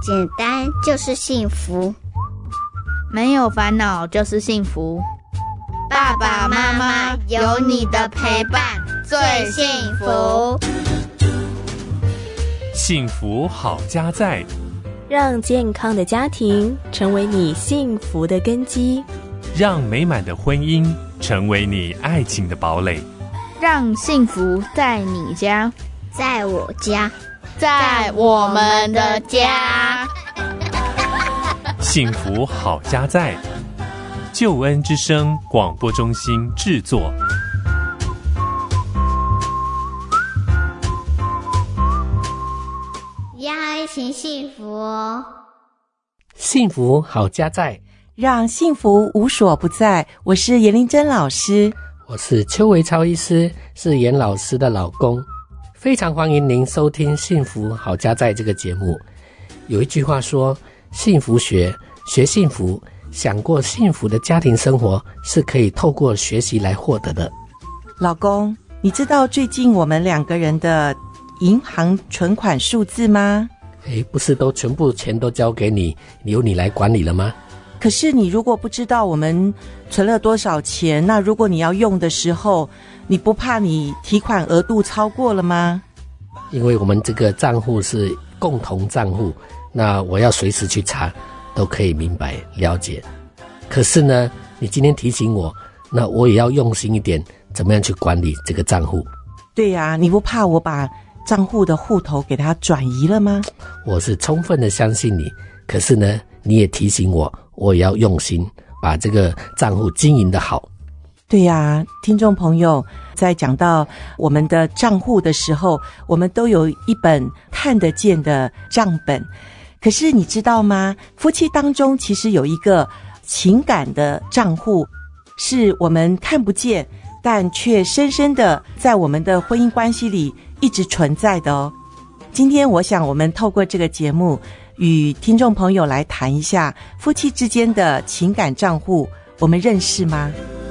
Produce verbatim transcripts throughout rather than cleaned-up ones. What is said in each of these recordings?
简单就是幸福， 没有烦恼就是幸福。 爸爸妈妈有你的陪伴最幸福。 幸福好家在， 让健康的家庭成为你幸福的根基， 让美满的婚姻成为你爱情的堡垒， 让幸福在你家， 在我家， 在我们的家。 幸福好家在，救恩之声广播中心制作。 要一起幸福哦！ 幸福好家在， 让幸福无所不在。我是严玲珍老师， 我是邱维超医师，是严老师的老公。非常欢迎您收听幸福好家在这个节目。有一句话说，幸福学学幸福，想过幸福的家庭生活是可以透过学习来获得的。 老公，你知道最近我们两个人的银行存款数字吗？ 诶，不是都全部钱都交给你，由你来管理了吗？ 可是你如果不知道我们存了多少钱，那如果你要用的时候，你不怕你提款额度超过了吗？ 因为我们这个账户是共同账户，那我要随时去查，都可以明白了解。可是呢，你今天提醒我，那我也要用心一点，怎么样去管理这个账户？ 对呀、啊，你不怕我把账户的户头给它转移了吗？ 我是充分的相信你，可是呢，你也提醒我，我也要用心把这个账户经营得好。 对呀、啊，听众朋友，在讲到我们的账户的时候，我们都有一本看得见的账本。可是你知道吗？夫妻当中其实有一个情感的账户，是我们看不见，但却深深的在我们的婚姻关系里一直存在的哦。今天我想我们透过这个节目与听众朋友来谈一下夫妻之间的情感账户，我们认识吗？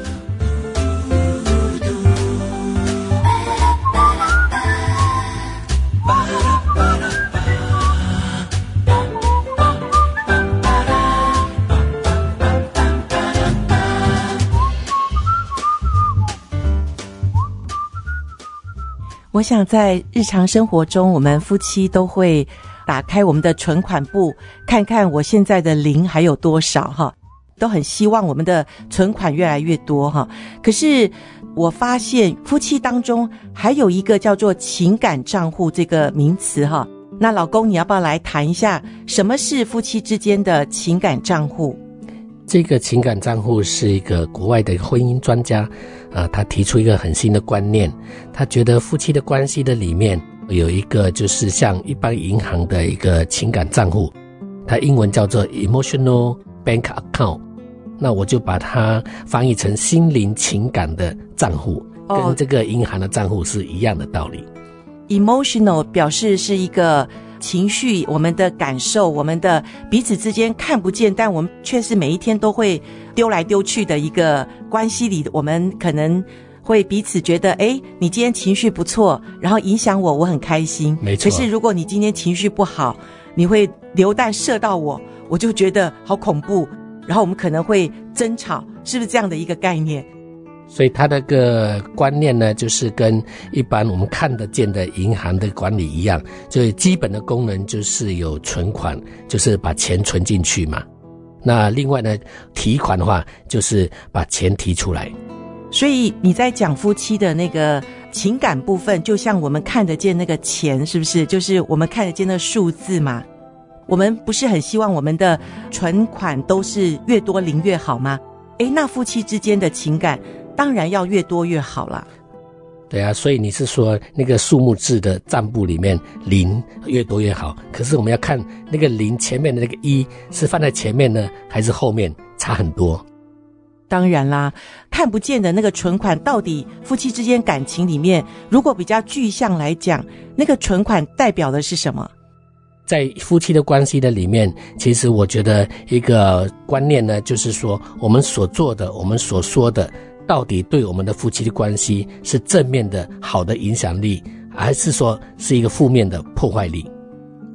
我想在日常生活中，我们夫妻都会打开我们的存款簿，看看我现在的零还有多少哈，都很希望我们的存款越来越多哈。可是我发现夫妻当中还有一个叫做情感账户这个名词哈。那老公，你要不要来谈一下什么是夫妻之间的情感账户？ 这个情感账户是一个国外的婚姻专家啊、呃，他提出一个很新的观念。他觉得夫妻的关系的里面有一个就是像一般银行的一个情感账户，它英文叫做 emotional bank account， 那我就把它翻译成心灵情感的账户，跟这个银行的账户是一样的道理。 emotional 表示是一个情绪，我们的感受，我们的彼此之间看不见，但我们却是每一天都会丢来丢去的一个关系里，我们可能会彼此觉得，诶，你今天情绪不错，然后影响我，我很开心。 没错。 可是如果你今天情绪不好，你会流弹射到我，我就觉得好恐怖，然后我们可能会争吵，是不是这样的一个概念？ 所以他那个观念呢，就是跟一般我们看得见的银行的管理一样，所以基本的功能就是有存款，就是把钱存进去嘛。那另外呢，提款的话就是把钱提出来。 所以你在讲夫妻的那个情感部分，就像我们看得见那个钱，是不是？就是我们看得见那个数字嘛。我们不是很希望我们的存款都是越多零越好吗？诶，那夫妻之间的情感当然要越多越好啦。 对啊，所以你是说那个数目字的账簿里面零越多越好，可是我们要看那个零前面的那个一是放在前面呢还是后面，差很多。 当然啦，看不见的那个存款到底夫妻之间感情里面，如果比较具象来讲，那个存款代表的是什么？ 在夫妻的关系的里面，其实我觉得一个观念呢，就是说我们所做的，我们所说的，到底对我们的夫妻的关系是正面的好的影响力，还是说是一个负面的破坏力？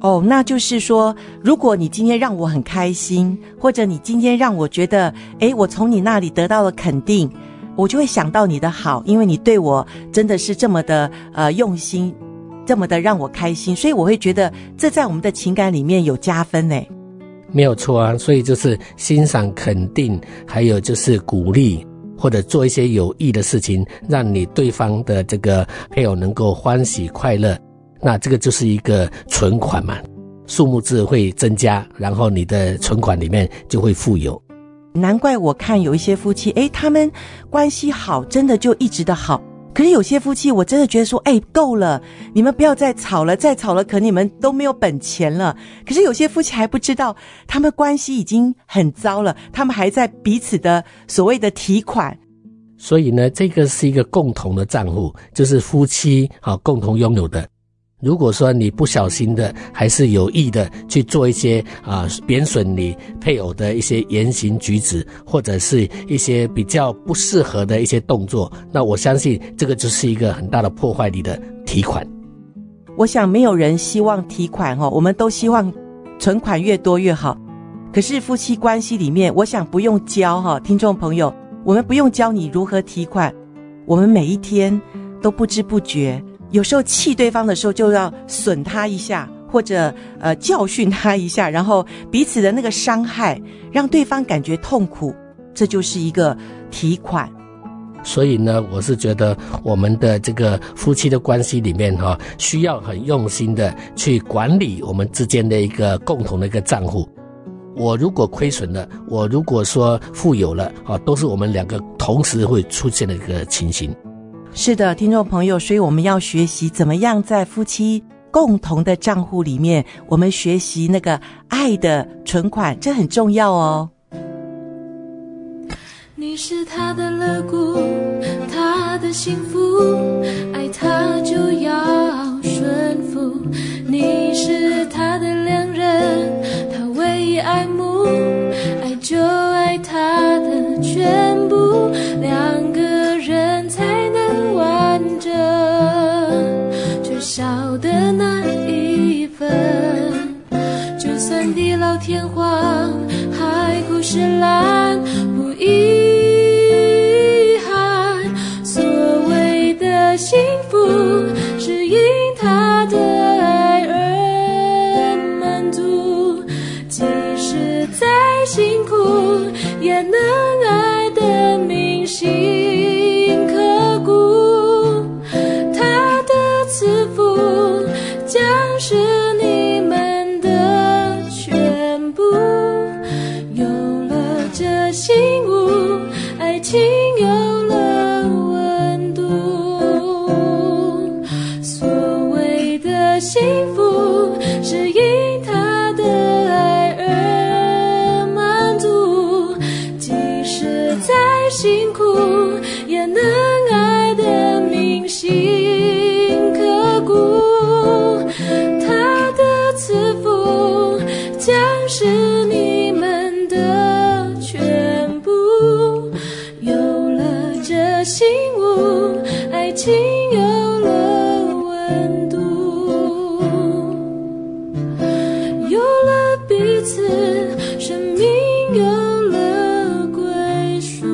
哦，那就是说，如果你今天让我很开心，或者你今天让我觉得，诶，我从你那里得到了肯定，我就会想到你的好，因为你对我真的是这么的呃用心，这么的让我开心，所以我会觉得这在我们的情感里面有加分呢。 没有错啊，所以就是欣赏、肯定，还有就是鼓励，或者做一些有益的事情，让你对方的这个配偶能够欢喜快乐。那这个就是一个存款嘛，数目字会增加，然后你的存款里面就会富有。 难怪我看有一些夫妻，诶，他们关系好，真的就一直的好。可是有些夫妻，我真的觉得说，诶，够了，你们不要再吵了，再吵了，可能你们都没有本钱了。可是有些夫妻还不知道，他们关系已经很糟了，他们还在彼此的所谓的提款。 所以呢，这个是一个共同的账户，就是夫妻啊共同拥有的。如果说你不小心的还是有意的去做一些啊贬损你配偶的一些言行举止，或者是一些比较不适合的一些动作，那我相信这个就是一个很大的破坏你的提款。 我想没有人希望提款哦，我们都希望存款越多越好。可是夫妻关系里面，我想不用教哈，听众朋友，我们不用教你如何提款，我们每一天都不知不觉，有时候气对方的时候就要损他一下，或者呃教训他一下，然后彼此的那个伤害让对方感觉痛苦，这就是一个提款。 所以呢，我是觉得我们的这个夫妻的关系里面哈、哦，需要很用心的去管理我们之间的一个共同的一个账户。我如果亏损了，我如果说富有了啊，都是我们两个同时会出现的一个情形。 是的，听众朋友，所以我们要学习怎么样在夫妻共同的账户里面，我们学习那个爱的存款，这很重要哦。 你是他的乐谷，他的幸福，爱他就要顺服。你是他的良人，他唯一爱慕，爱就爱他的全部，两个人才能完整，缺少的那一份，就算地老天荒，海枯石烂，不遗憾，所谓的幸福是因他的爱而满足，即使再辛苦也能爱得铭心刻骨，他的赐福将是你们的全部，有了这信物，爱情有了温度，所谓的幸福是因他的爱而满足，即使再辛苦也能爱得铭心刻骨，他的赐福将是你们的全部，有了这信物，爱情有了温度，有了彼此，生命有了归属。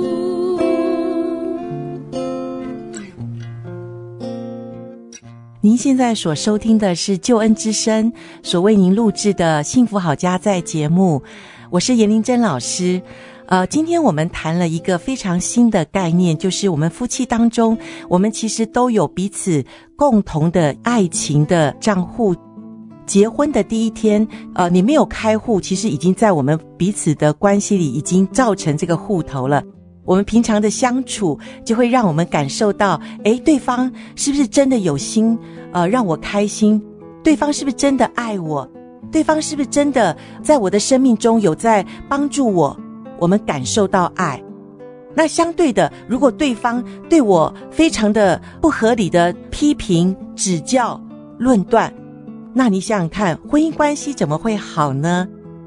您现在所收听的是救恩之声所为您录制的幸福好家在节目，我是严玲珍老师。呃，今天我们谈了一个非常新的概念，就是我们夫妻当中，我们其实都有彼此共同的爱情的账户。结婚的第一天，呃，你没有开户，其实已经在我们彼此的关系里已经造成这个户头了。我们平常的相处就会让我们感受到，诶，对方是不是真的有心呃让我开心，对方是不是真的爱我，对方是不是真的在我的生命中有在帮助我，我们感受到爱。那相对的，如果对方对我非常的不合理的批评、指教、论断，那你想想看，婚姻关系怎么会好呢？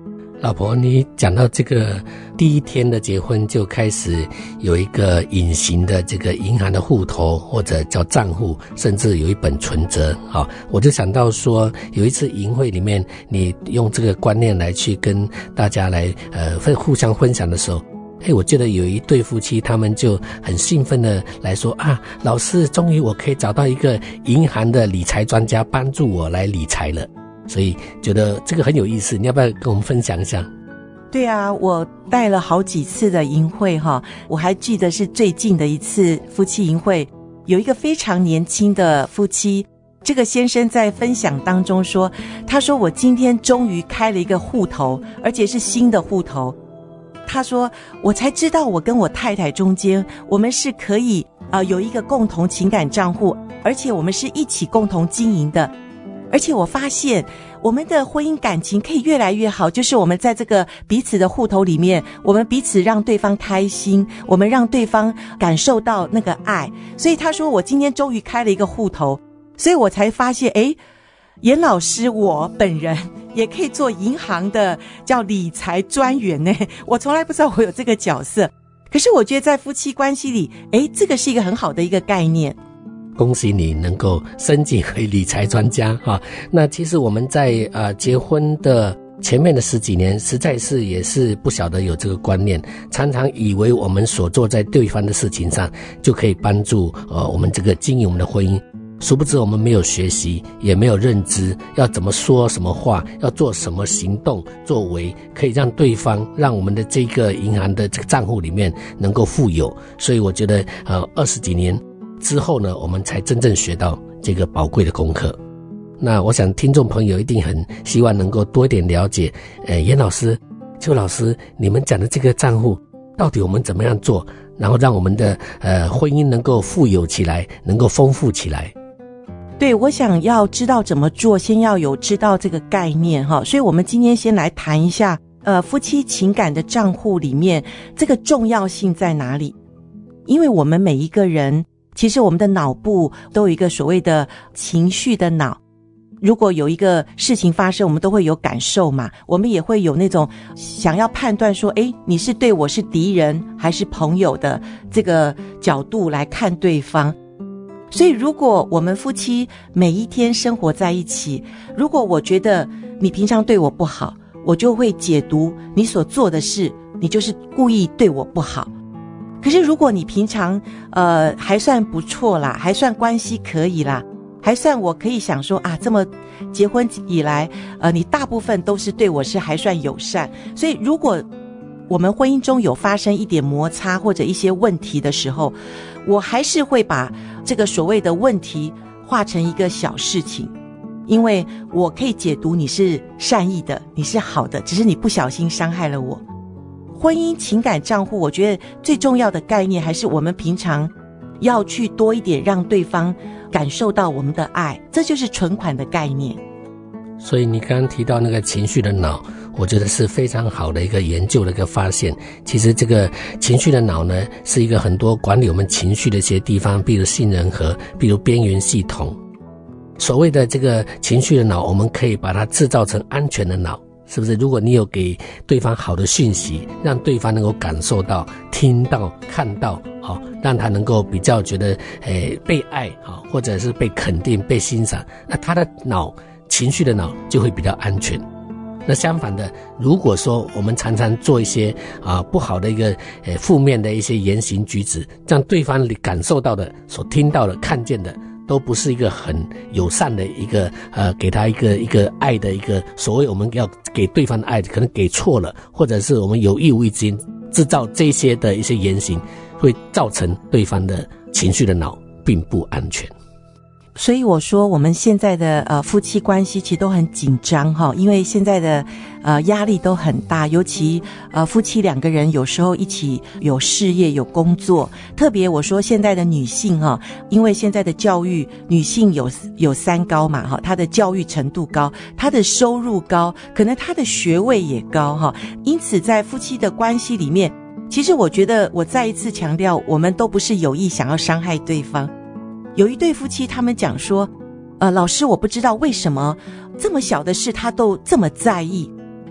老婆，你讲到这个第一天的结婚就开始有一个隐形的这个银行的户头或者叫账户，甚至有一本存折啊，我就想到说有一次营会里面你用这个观念来去跟大家来呃分互相分享的时候，哎，我记得有一对夫妻他们就很兴奋的来说啊，老师，终于我可以找到一个银行的理财专家帮助我来理财了，所以觉得这个很有意思，你要不要跟我们分享一下？ 对啊，我带了好几次的营会哈，我还记得是最近的一次夫妻营会，有一个非常年轻的夫妻，这个先生在分享当中说，他说我今天终于开了一个户头，而且是新的户头。他说我才知道我跟我太太中间我们是可以呃有一个共同情感账户，而且我们是一起共同经营的。而且我发现我们的婚姻感情可以越来越好，就是我们在这个彼此的户头里面，我们彼此让对方开心，我们让对方感受到那个爱。所以他说我今天终于开了一个户头，所以我才发现诶，严老师我本人也可以做银行的叫理财专员呢，我从来不知道我有这个角色。可是我觉得在夫妻关系里，诶，这个是一个很好的一个概念。 恭喜你能够升级为理财专家哈。那其实我们在呃结婚的前面的十几年，实在是也是不晓得有这个观念，常常以为我们所做在对方的事情上就可以帮助呃我们这个经营我们的婚姻，殊不知我们没有学习，也没有认知，要怎么说什么话，要做什么行动作为，可以让对方让我们的这个银行的这个账户里面能够富有。所以我觉得呃二十几年之后呢，我们才真正学到这个宝贵的功课。那我想听众朋友一定很希望能够多一点了解，呃，严老师、邱老师，你们讲的这个账户到底我们怎么样做，然后让我们的呃婚姻能够富有起来，能够丰富起来。 对，我想要知道怎么做，先要有知道这个概念哈。所以我们今天先来谈一下，呃，夫妻情感的账户里面这个重要性在哪里？因为我们每一个人，其实我们的脑部都有一个所谓的情绪的脑，如果有一个事情发生，我们都会有感受嘛，我们也会有那种想要判断说，诶，你是对我是敌人还是朋友的这个角度来看对方。所以如果我们夫妻每一天生活在一起，如果我觉得你平常对我不好，我就会解读你所做的事，你就是故意对我不好。可是如果你平常呃还算不错啦，还算关系可以啦，还算我可以想说啊，这么结婚以来呃你大部分都是对我是还算友善，所以如果我们婚姻中有发生一点摩擦或者一些问题的时候，我还是会把这个所谓的问题化成一个小事情，因为我可以解读你是善意的，你是好的，只是你不小心伤害了我。婚姻情感账户，我觉得最重要的概念还是我们平常要去多一点让对方感受到我们的爱，这就是存款的概念。 所以你刚刚提到那个情绪的脑，我觉得是非常好的一个研究的一个发现。其实这个情绪的脑呢，是一个很多管理我们情绪的一些地方，比如杏仁核，比如边缘系统。所谓的这个情绪的脑，我们可以把它制造成安全的脑，是不是？如果你有给对方好的讯息，让对方能够感受到、听到、看到，好，让他能够比较觉得诶被爱，好，或者是被肯定、被欣赏，那他的脑情绪的脑就会比较安全。那相反的，如果说我们常常做一些啊不好的一个呃负面的一些言行举止，让对方感受到的、所听到的、看见的，都不是一个很友善的一个呃给他一个一个爱的一个所谓我们要给对方的爱，可能给错了，或者是我们有意无意之间制造这些的一些言行，会造成对方的情绪的脑并不安全。 所以我说我们现在的呃夫妻关系其实都很紧张哈，因为现在的呃压力都很大，尤其呃夫妻两个人有时候一起有事业有工作，特别我说现在的女性哈，因为现在的教育，女性有有三高嘛哈，她的教育程度高，她的收入高，可能她的学位也高哈，因此在夫妻的关系里面，其实我觉得我再一次强调，我们都不是有意想要伤害对方。有一对夫妻他们讲说呃，老师我不知道为什么这么小的事他都这么在意，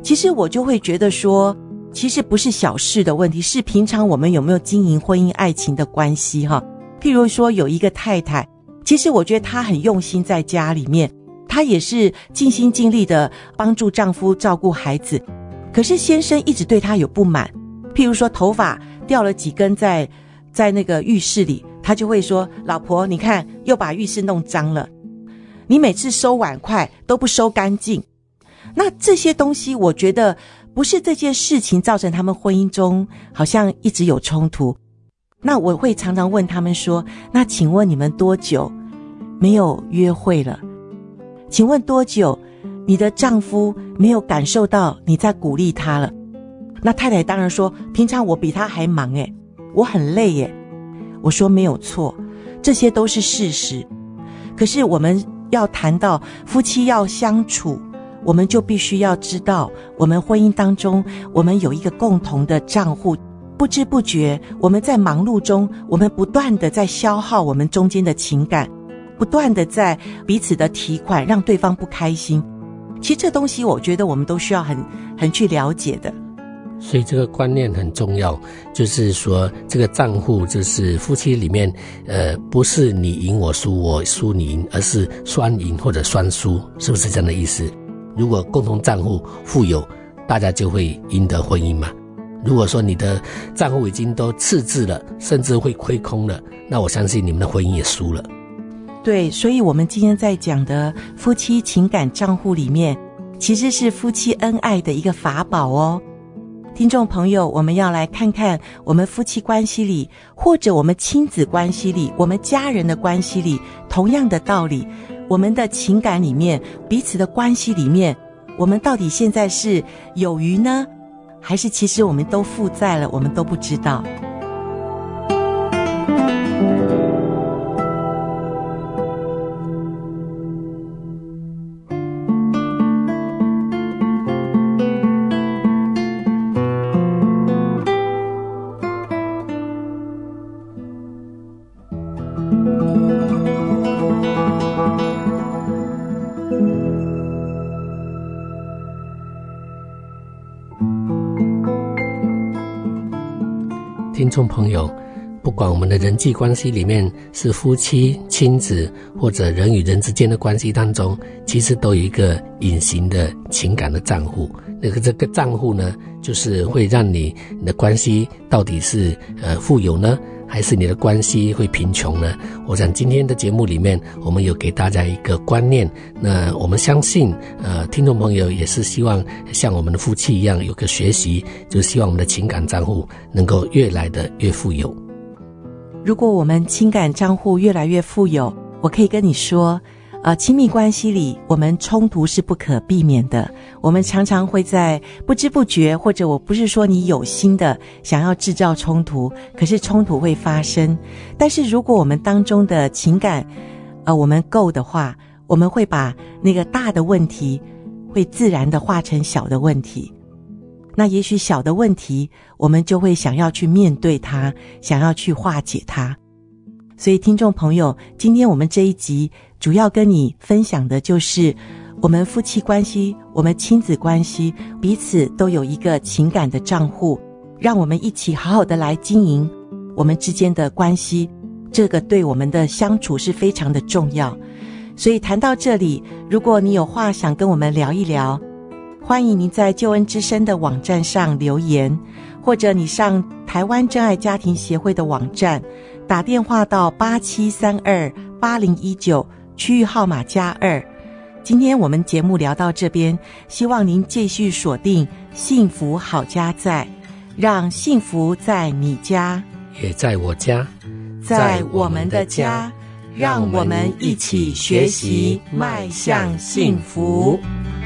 其实我就会觉得说，其实不是小事的问题，是平常我们有没有经营婚姻爱情的关系哈。譬如说有一个太太，其实我觉得她很用心在家里面，她也是尽心尽力的帮助丈夫照顾孩子，可是先生一直对她有不满，譬如说头发掉了几根在在那个浴室里，他就会说，老婆你看又把浴室弄脏了，你每次收碗筷都不收干净。那这些东西我觉得不是这件事情造成他们婚姻中好像一直有冲突。那我会常常问他们说，那请问你们多久没有约会了？请问多久你的丈夫没有感受到你在鼓励他了？那太太当然说，平常我比他还忙耶，我很累耶。我说没有错，这些都是事实。可是我们要谈到夫妻要相处，我们就必须要知道，我们婚姻当中我们有一个共同的账户，不知不觉我们在忙碌中，我们不断的在消耗我们中间的情感，不断的在彼此的提款，让对方不开心。其实这东西我觉得我们都需要很很去了解的。 所以这个观念很重要，就是说这个账户就是夫妻里面呃，不是你赢我输我输你赢，而是双赢或者双输，是不是这样的意思？如果共同账户富有，大家就会赢得婚姻嘛。如果说你的账户已经都赤字了，甚至会亏空了，那我相信你们的婚姻也输了。 对，所以我们今天在讲的夫妻情感账户里面，其实是夫妻恩爱的一个法宝哦。听众朋友，我们要来看看我们夫妻关系里，或者我们亲子关系里，我们家人的关系里，同样的道理，我们的情感里面，彼此的关系里面，我们到底现在是有余呢，还是其实我们都负债了，我们都不知道。 听众朋友，不管我们的人际关系里面是夫妻、亲子或者人与人之间的关系当中，其实都有一个隐形的情感的账户。那个这个账户呢，就是会让你你的关系到底是呃富有呢，还是你的关系会贫穷呢？我想今天的节目里面，我们有给大家一个观念。那我们相信，呃，听众朋友也是希望像我们的夫妻一样有个学习，就是希望我们的情感账户能够越来的越富有。 如果我们情感账户越来越富有，我可以跟你说，呃，亲密关系里，我们冲突是不可避免的。我们常常会在不知不觉，或者我不是说你有心的想要制造冲突，可是冲突会发生。但是如果我们当中的情感，呃，我们够的话，我们会把那个大的问题，会自然的化成小的问题。那也许小的问题，我们就会想要去面对它，想要去化解它。所以听众朋友，今天我们这一集主要跟你分享的就是我们夫妻关系，我们亲子关系，彼此都有一个情感的账户，让我们一起好好的来经营我们之间的关系，这个对我们的相处是非常的重要。所以谈到这里，如果你有话想跟我们聊一聊，欢迎您在救恩之声的网站上留言，或者你上台湾真爱家庭协会的网站，打电话到八七三二八零一九，区域号码加二。今天我们节目聊到这边，希望您继续锁定幸福好家在，让幸福在你家， 也在我家， 在我们的家，让我们一起学习迈向幸福。